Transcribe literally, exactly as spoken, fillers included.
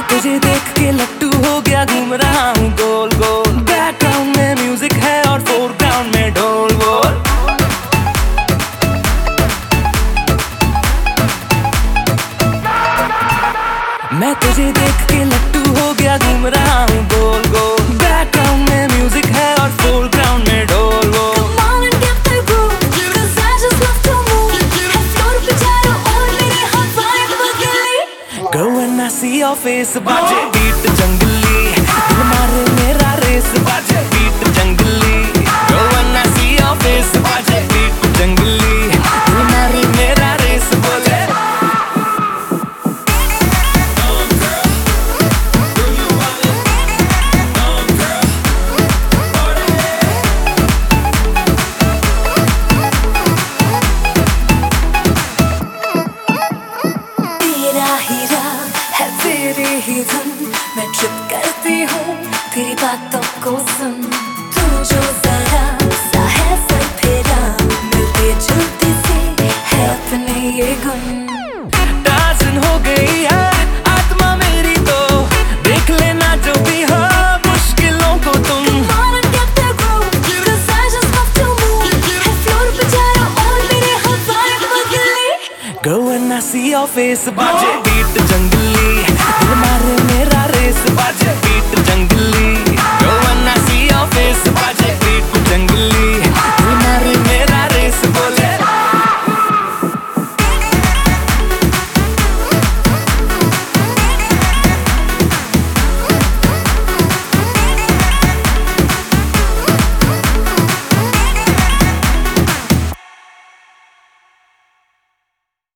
तुझे देख के लट्टू हो गया, घूम रहा हूँ गोल गोल। बैकग्राउंड में म्यूजिक है और फोरग्राउंड में ढोल बोल। मैं तुझे देख के लट्टू हो गया, घूम रहा हूँ गोल गोल। बैकग्राउंड में म्यूजिक है और फोरग्राउंड में ढोल बोल। Go when I see your face, बाजे बीट जंगली, दिल मारे मेरा रेस, बाजे बीट जंगली। Go when I see your face, बाजे बीट जंगली, दिल मारे मेरा रेस, बोले। तेरे ही धुन मैं ट्रिप करती हूँ, तेरी बातों को सुन। तू जो जरा सा है सर फेरा, मिलते जुलते से है अपने ये गुण। दासन हो गई है आत्मा मेरी तो, देख लेना जो भी हो मुश्किलों को तुम। Go when I see your face, बाजे बीट जंगली।